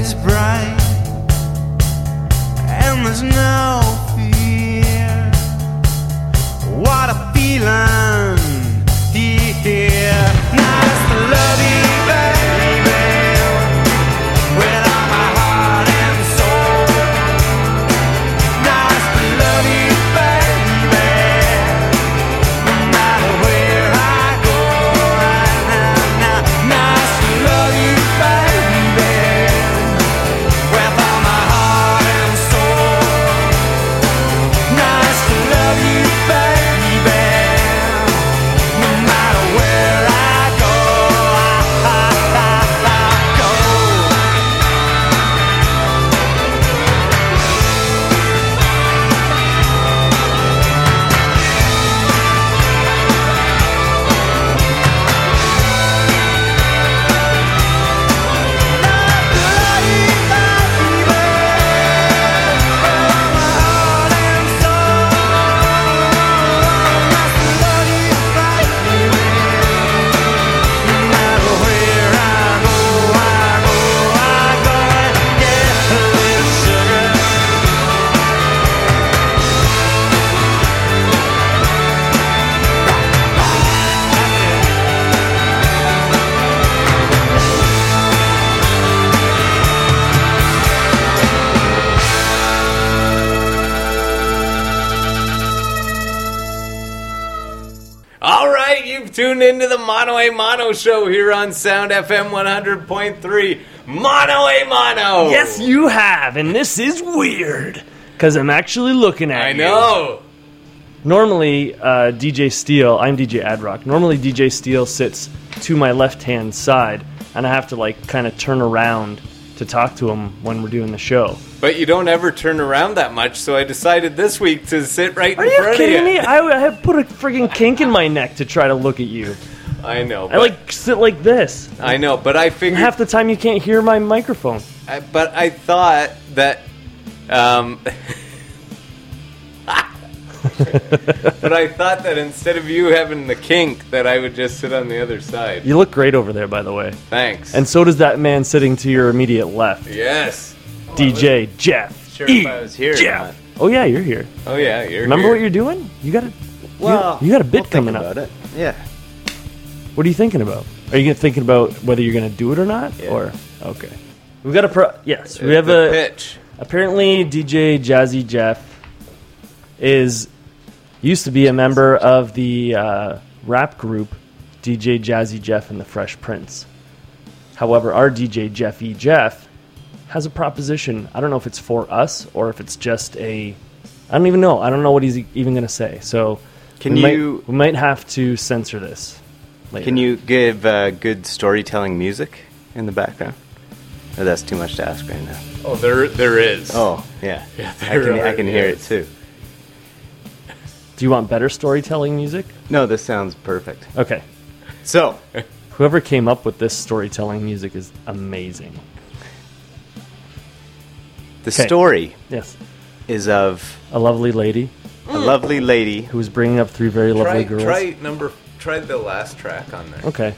is bright, and there's no fear. What a feeling here. Nice to love you, baby, with all my heart and soul. Nice to love you, baby, no matter where I go right now. Nice to love you, baby, with all my heart and soul. Nice to love you, baby, no matter where I go. All right, you've tuned into the Mono a Mono show here on Sound FM 100.3. Mono a Mono. Yes, you have, and this is weird because I'm actually looking at you. I know. Normally, DJ Steele, I'm DJ Adrock. Normally, DJ Steele sits to my left-hand side, and I have to kind of turn around to talk to him when we're doing the show. But you don't ever turn around that much, so I decided this week to sit right in Are front you kidding of me? you. I have put a friggin' kink in my neck to try to look at you. I know. I sit like this. I know, but I figured. Half the time you can't hear my microphone. But I thought that. But I thought that instead of you having the kink, that I would just sit on the other side. You look great over there, by the way. Thanks. And so does that man sitting to your immediate left. Yes. DJ Jeff. Sure, if I was here or Jeff. not. Oh yeah, you're here. Oh yeah, you're Remember here. what you're doing? You got Well, you got a bit we'll coming think up. about it. Yeah. What are you thinking about? Are you thinking about whether you're going to do it or not? Yeah. Or okay, we got yes, we have the a pitch. Apparently, DJ Jazzy Jeff used to be a member of the rap group DJ Jazzy Jeff and the Fresh Prince. However, our DJ Jeff E. Jeff has a proposition. I don't know if it's for us or if it's just I don't even know. I don't know what he's even going to say. So we might have to censor this later. Can you give good storytelling music in the background? Or that's too much to ask right now. Oh, there is. Oh, yeah. Yeah, I can hear it too. Do you want better storytelling music? No, this sounds perfect. Okay. So, Whoever came up with this storytelling music is amazing. the story Yes. is of A lovely lady a lovely lady. who was bringing up three very lovely girls. Try the last track on there. Okay.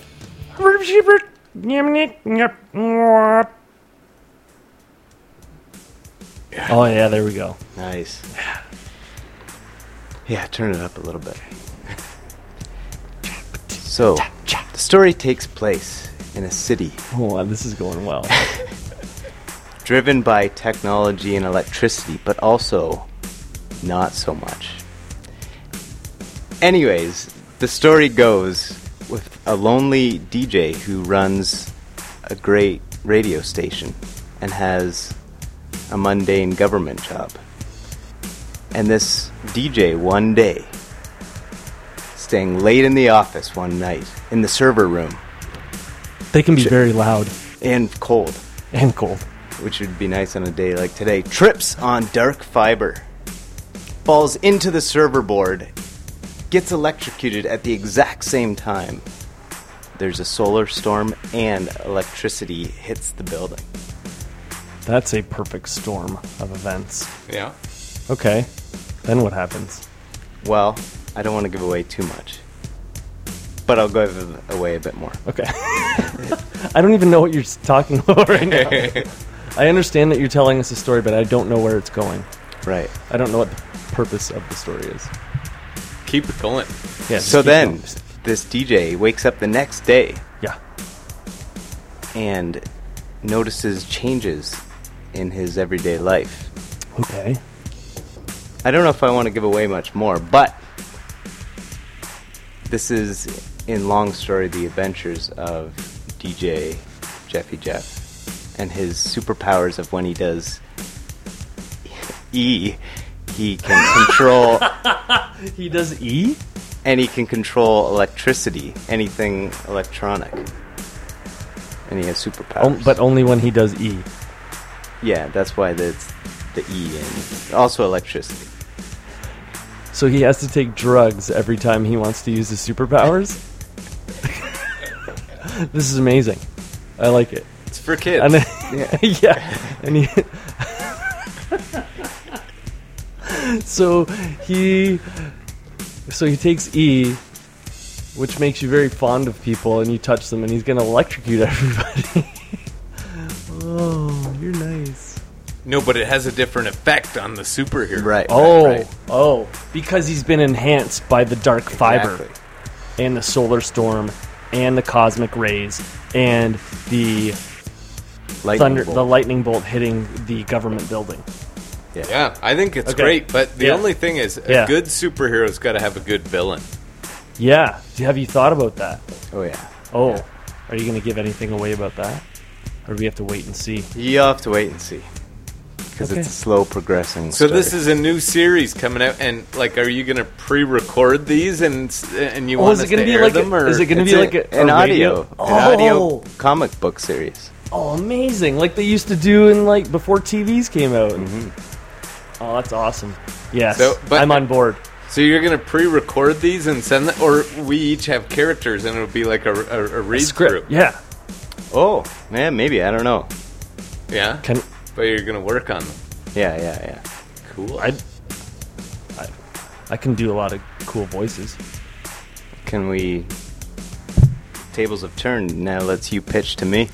Oh, yeah, there we go. Nice. Yeah, turn it up a little bit. So, the story takes place in a city Oh, this is going well. driven by technology and electricity, but also not so much. Anyways, the story goes with a lonely DJ who runs a great radio station and has a mundane government job. And this DJ one day, staying late in the office one night, in the server room, They can be very loud and cold, and cold. which would be nice on a day like today, trips on dark fiber, falls into the server board, gets electrocuted at the exact same time. There's a solar storm and electricity hits the building. That's a perfect storm of events. Yeah. Okay. Then what happens? Well, I don't want to give away too much, but I'll give away a bit more. Okay. I don't even know what you're talking about right now. I understand that you're telling us a story, but I don't know where it's going. Right. I don't know what the purpose of the story is. Keep it going. Yeah. So just keep then, going. this DJ wakes up the next day Yeah. and notices changes in his everyday life. Okay. I don't know if I want to give away much more, but this is, in long story, the adventures of DJ Jeffy Jeff and his superpowers of when he does E, he can control, He does E? and he can control electricity, anything electronic. And he has superpowers. But only when he does E. Yeah, that's why it's the E, and also electricity. So he has to take drugs every time he wants to use his superpowers? This is amazing. I like it. It's for kids. And then, yeah. And he So he takes E, which makes you very fond of people, and you touch them and he's going to electrocute everybody. Oh, you're nice. No, but it has a different effect on the superhero. Right. Oh, because he's been enhanced by the dark fiber Exactly. and the solar storm and the cosmic rays and the the lightning bolt hitting the government building. Yeah, I think it's Okay. great, but the Yeah. only thing is, a Yeah. good superhero's got to have a good villain. Yeah. Have you thought about that? Oh, yeah. Oh, are you going to give anything away about that? Or do we have to wait and see? You'll have to wait and see. Because Okay. it's a slow progressing So story. this is a new series coming out, and like, are you going to pre-record these and you Oh, want is us it going to to be air like them, or is it going to It's be like an a audio, radio? an audio comic book series. Oh, amazing! Like they used to do in like before TVs came out. Mm-hmm. Oh, that's awesome. Yes, So, but- I'm on board. So you're going to pre-record these and send them, or we each have characters and it'll be like a read through. Script. Yeah. Oh, man, maybe. I don't know. Yeah, Can but you're going to work on them. Yeah. Cool. I can do a lot of cool voices. Can we... Tables have turned. Now let's you pitch to me.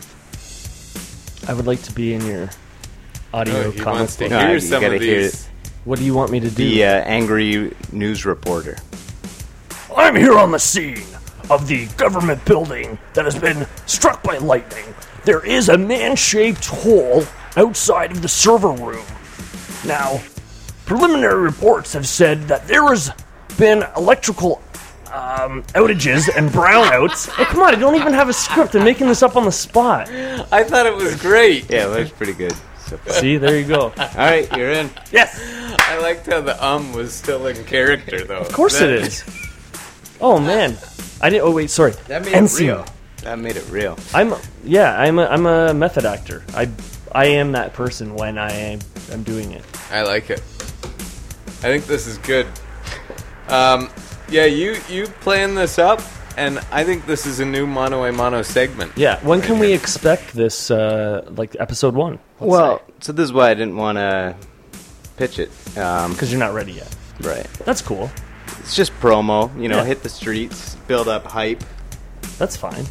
I would like to be in your audio Oh, he comic wants to book. No, hear you some gotta of hear these. What do you want me to do? The angry news reporter. I'm here on the scene of the government building that has been struck by lightning. There is a man-shaped hole outside of the server room. Now, preliminary reports have said that there has been electrical outages and brownouts. Oh, come on, I don't even have a script. I'm making this up on the spot. I thought it was great. Yeah, that was pretty good. So far. See, there you go. All right, you're in. Yes, I liked how the was still in character, though. of course it is. Oh man, I didn't. Oh wait, sorry. That made Ensign. it real. That made it real. I'm a method actor. I am that person when I'm doing it. I like it. I think this is good. Yeah, you plan this up, and I think this is a new Mono a Mono segment. Yeah, when can we expect this? Like episode 1? Well, so this is why I didn't want to pitch it. because you're not ready yet. Right. That's cool. It's just promo. Yeah. Hit the streets, build up hype. That's fine.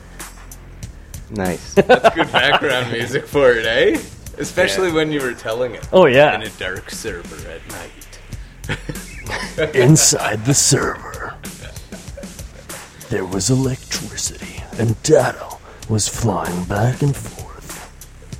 Nice. That's good background music for it, eh? Especially when you were telling it. Oh yeah. In a dark server at night. Inside the server, there was electricity, and data was flying back and forth.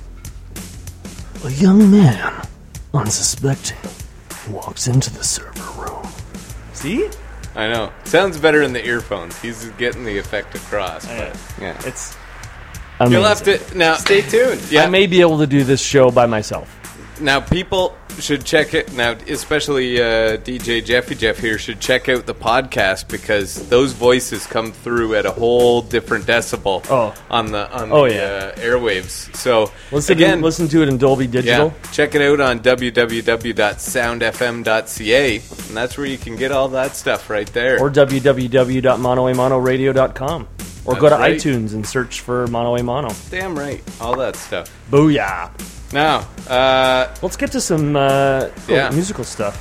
A young man, unsuspecting, walks into the server room. See? I know. Sounds better in the earphones. He's getting the effect across. But Yeah. It's you'll amazing. have to now stay tuned. Yeah. I may be able to do this show by myself. Now, people should check it. Now, especially DJ Jeffy Jeff here should check out the podcast because those voices come through at a whole different decibel on the airwaves. So, Listen to it in Dolby Digital. yeah, check it out on www.soundfm.ca, and that's where you can get all that stuff right there. Or www.monoamonoradio.com. Or go to That's right. iTunes and search for Mono a Mono. Damn right, all that stuff. Booyah. Now, Let's get to some Yeah. musical stuff.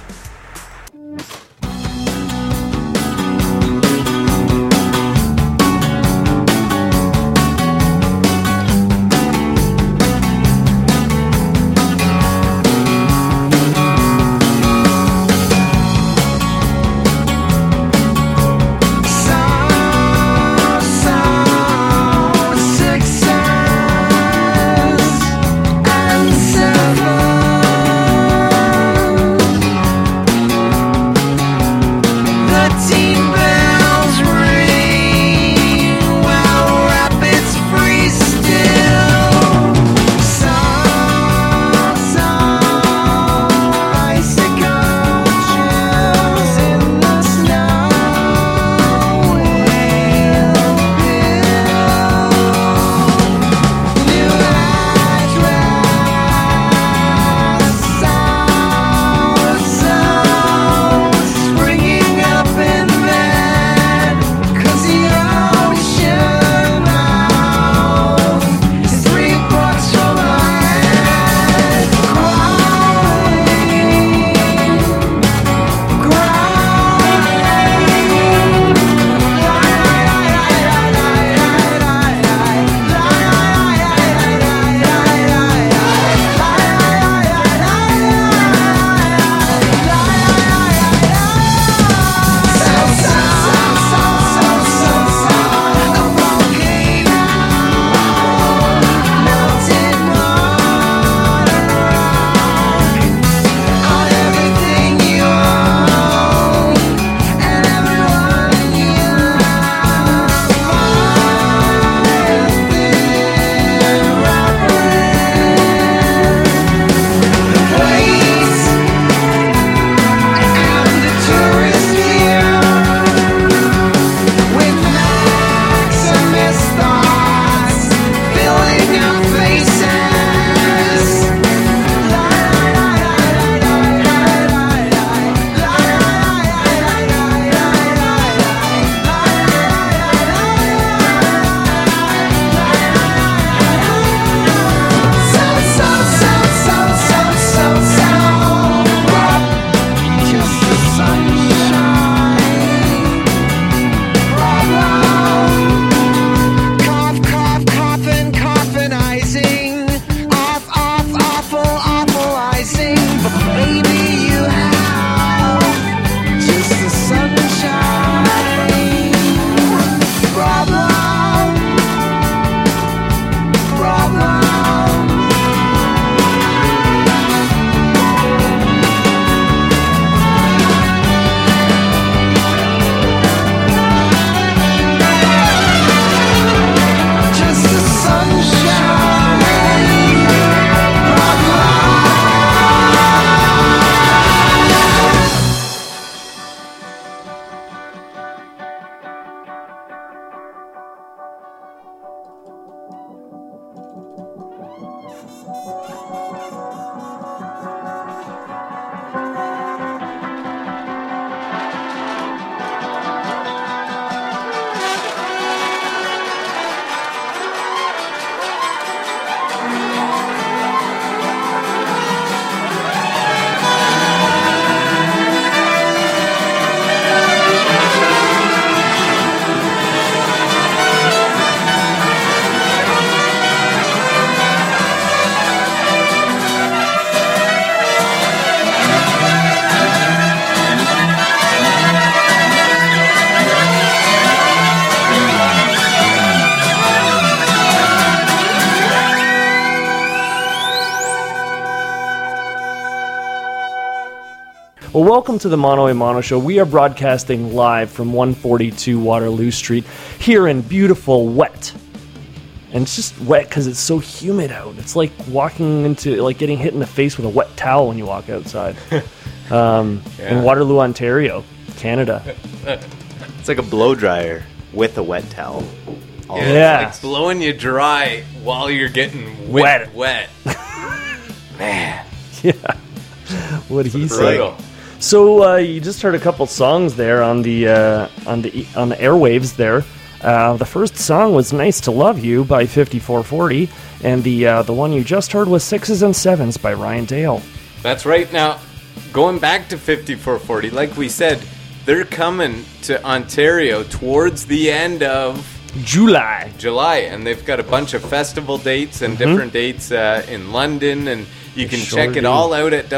Well, welcome to the Mono a Mono Show. We are broadcasting live from 142 Waterloo Street here in beautiful wet. And it's just wet because it's so humid out. It's like getting hit in the face with a wet towel when you walk outside. In Waterloo, Ontario, Canada. It's like a blow dryer with a wet towel. Yeah. It's like blowing you dry while you're getting Wet. wet. Man. Yeah. What'd he say? Brutal. So you just heard a couple songs there on the airwaves there. The first song was "Nice to Love You" by 5440, and the one you just heard was "Sixes and Sevens" by Ryan Dale. That's right. Now, going back to 5440, like we said, they're coming to Ontario towards the end of July, and they've got a bunch of festival dates and different dates in London, and you can sure check it do. all out at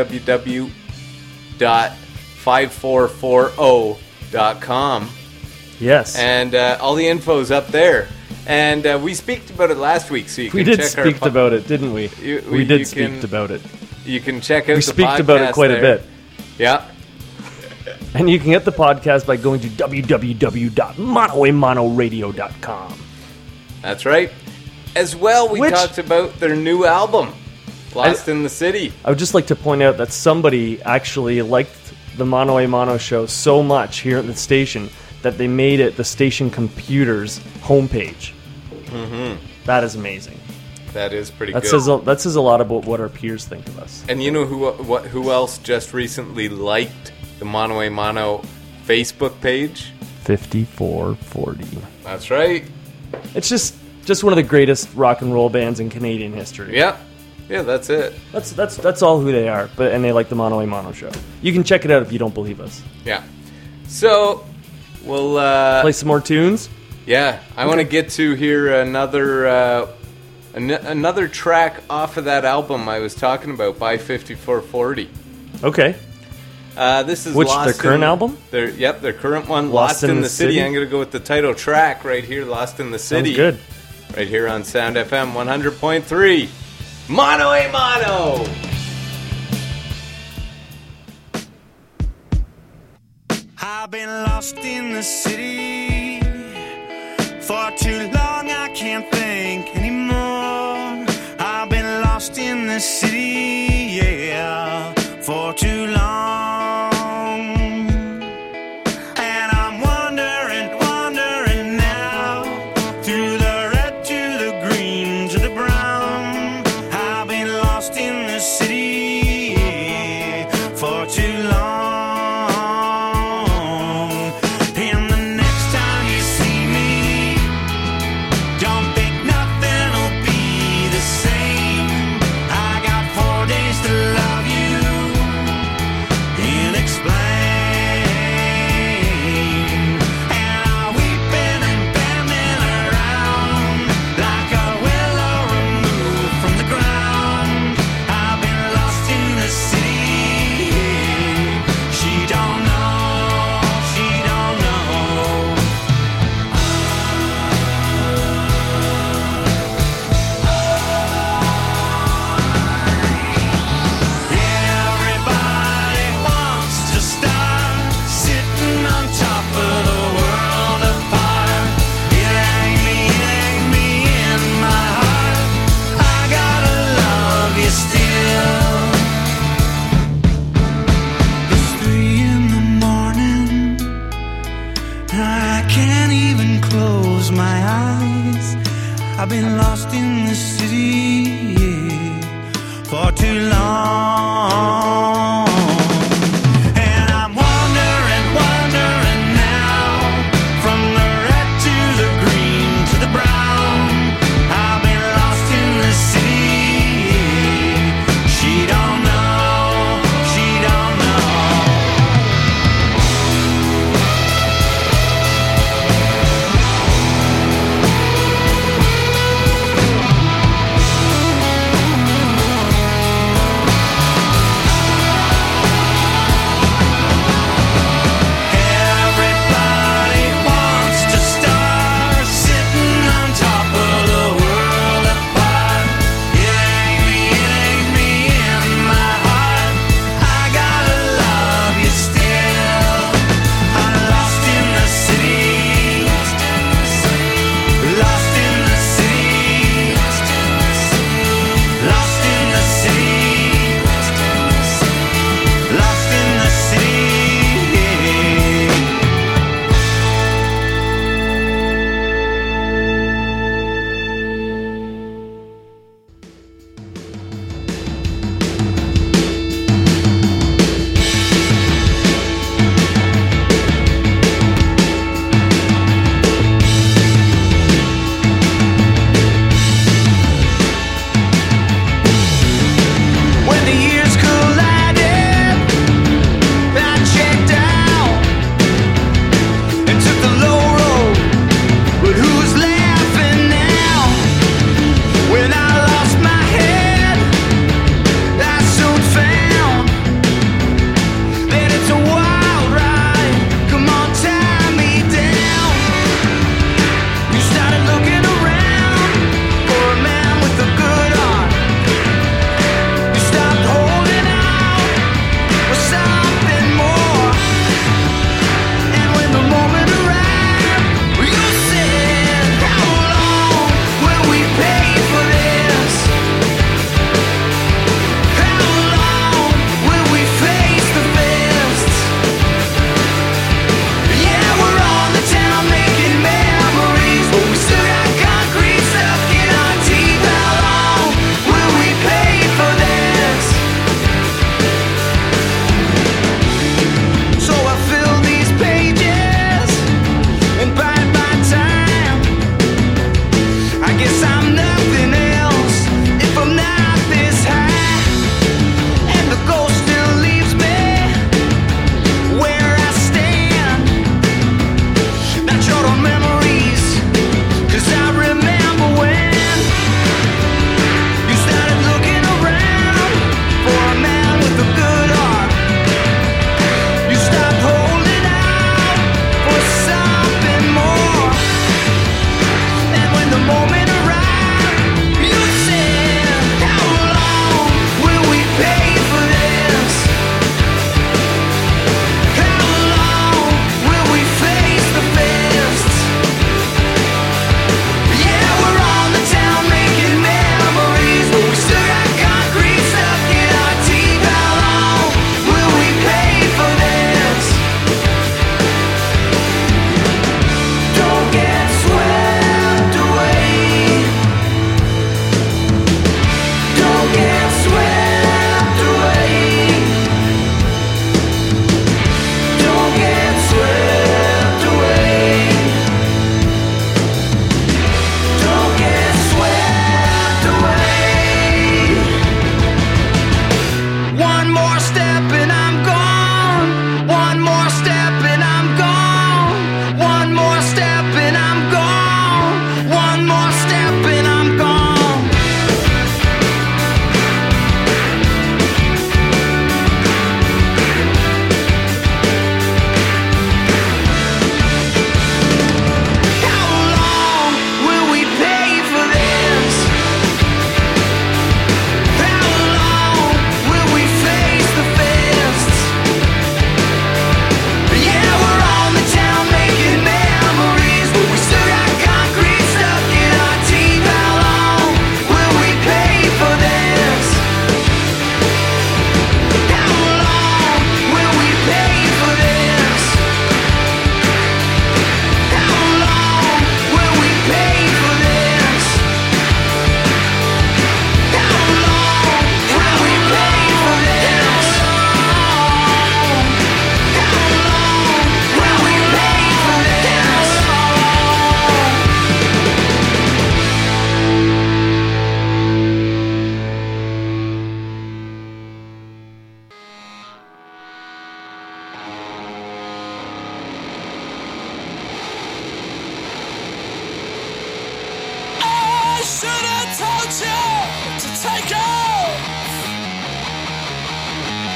www.5440.com. Yes. And all the info's up there. And we speaked about it last week, so you can We did check speak about it, didn't we? We did you speak can- about it. You can check out We the speaked about it podcast quite a there. bit. Yeah. And you can get the podcast by going to www.monoamonoradio.com. That's right. As well, we Which- talked about their new album, Lost in the City. I would just like to point out that somebody actually liked the Mono a Mono show so much here at the station that they made it the station computer's homepage. Mm-hmm. That is amazing. That is pretty That good. says a lot about what our peers think of us. And you know who else just recently liked the Mono a Mono Facebook page? 5440. That's right. It's just one of the greatest rock and roll bands in Canadian history. Yeah. Yeah, that's it. That's all who they are. And they like the Mono a Mono show. You can check it out if you don't believe us. Yeah. So, we'll... Play some more tunes. Yeah, I want to get to here another track off of that album I was talking about by 5440. Okay. This is Which, Lost their current album? Their current one, Lost in the City. I'm going to go with the title track right here, Lost in the City. Sounds good. Right here on Sound FM 100.3. Mono a Mono! I've been lost in the city for too long, I can't think anymore. I've been lost in the city, yeah, for too long. And I'm wandering now through the red to the green to the brown. I've been lost in the city for too long. And the next time you see me, don't think nothing will be the same. I got 4 days to love you and explain. And I'm weeping and bending around like a willow removed from the ground. I've been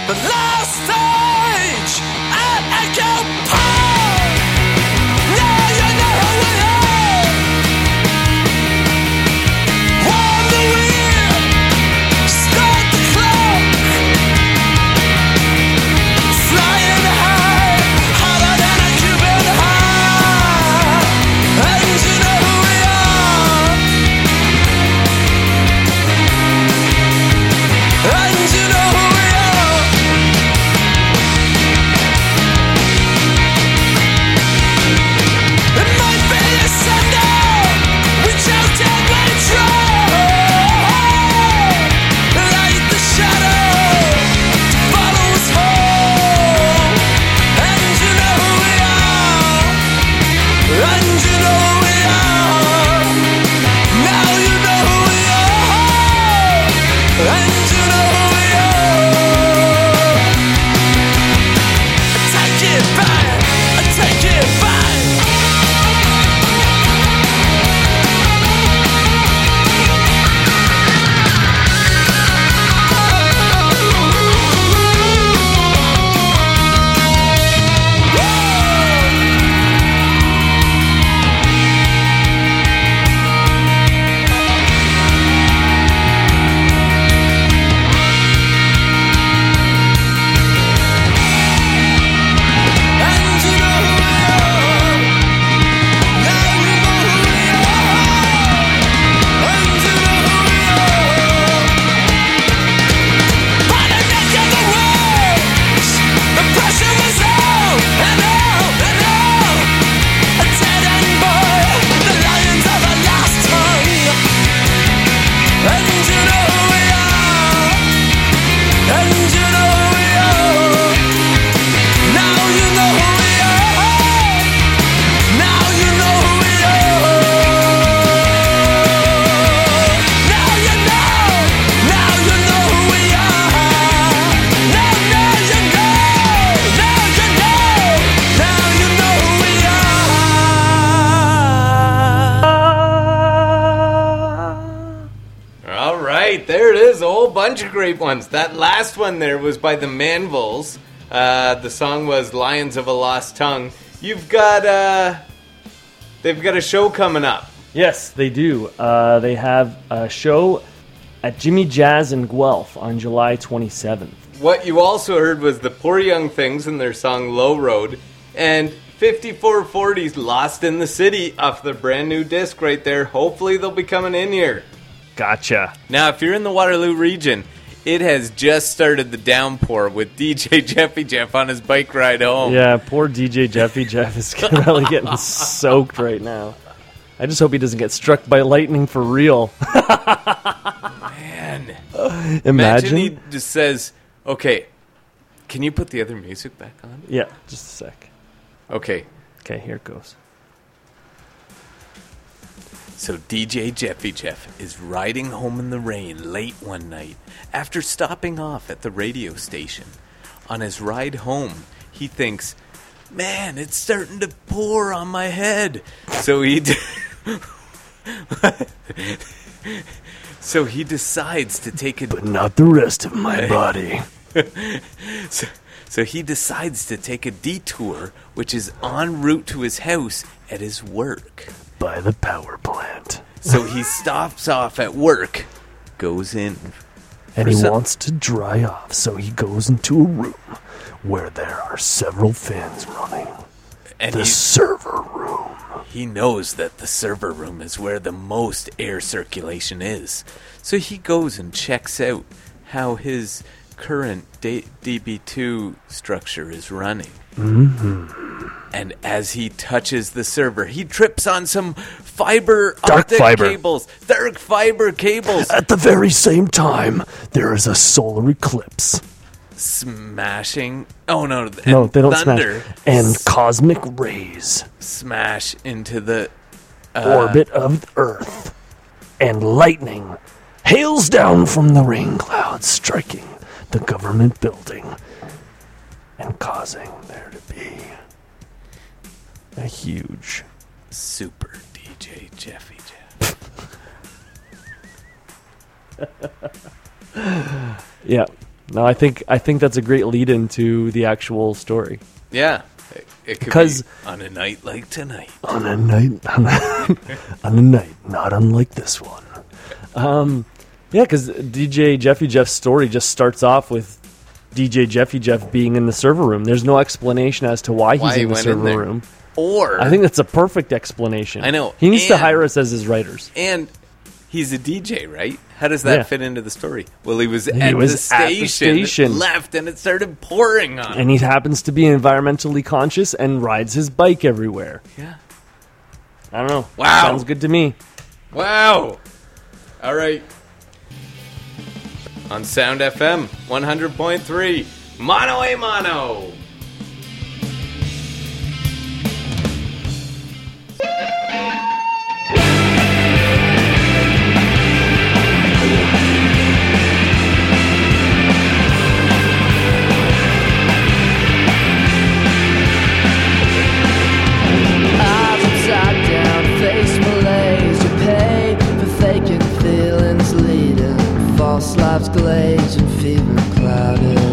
Last stage at Echo Park. Now you know who we are. Warm the wheel, start the clock. Flying high, harder than a Cuban high. And you know who we are. And you know who we are. It might be a Sunday, we choked and we tried. Light the shadow to follow us home. And you know who we are. And you know who we are. Now you know who we are. And you know who we are. Take it back, take it back. And you know who we are. Now you know who we are. And you know who we are. By the neck of the waves, the pressure was on and on and on. A dead end boy, the lions of the last tongue. And you know who we are. And you know who we are. Now you know who we are. Now you know who we are. Now you know. Now you know who we are. Now you know. Now you know. Now you know who we are. All right, there it is. A whole bunch of great ones. That last one there was by the Manvilles. The song was Lions of a Lost Tongue. You've got, they've got a show coming up. Yes, they do. They have a show at Jimmy Jazz in Guelph on July 27th. What you also heard was the Poor Young Things and their song Low Road. And 5440's Lost in the City off their brand new disc right there. Hopefully they'll be coming in here. Gotcha. Now, if you're in the Waterloo region, it has just started the downpour with DJ Jeffy Jeff on his bike ride home. Yeah, poor DJ Jeffy Jeff is really getting soaked right now. I just hope he doesn't get struck by lightning for real. Man. Imagine. he just says, okay, can you put the other music back on? Yeah, just a sec. Okay. Okay, here it goes. So DJ Jeffy Jeff is riding home in the rain late one night after stopping off at the radio station. On his ride home, he thinks, man, it's starting to pour on my head. So he decides to take a... But not the rest of my body. So he decides to take a detour, which is en route to his house at his work. By the power plant. So he stops off at work, goes in, And he wants to dry off, so he goes into a room where there are several fans running. and The server room. he knows that the server room is where the most air circulation is. So he goes and checks out how his current DB2 structure is running. Mm-hmm. And as he touches the server, he trips on some fiber Dark optic fiber. cables. Dark fiber cables. At the very same time, there is a solar eclipse. Smashing. Oh, no. No, they don't thunder smash. And cosmic rays smash into the orbit of Earth. And lightning hails down from the rain clouds, striking the government building and causing there to be a huge super DJ Jeffy Jeff. Yeah, No, I think that's a great lead into the actual story. Yeah. It could Because- be on a night like tonight. On a night not unlike this one. Yeah, because DJ Jeffy Jeff's story just starts off with DJ Jeffy Jeff being in the server room. There's no explanation as to why he's he in the went in server there. room. Or I think that's a perfect explanation. I know. He needs to And- hire us as his writers. and he's a DJ, right? How does that Yeah. fit into the story? Well, he was, was at the at the station. left, and it started pouring on him. And he happens to be environmentally conscious and rides his bike everywhere. Yeah. I don't know. Wow. Sounds good to me. Wow. All right. On Sound FM 100.3, Mono a Mono. Eyes upside down, face malaise. You pay for faking feelings, leading false lives glazed and fever clouded.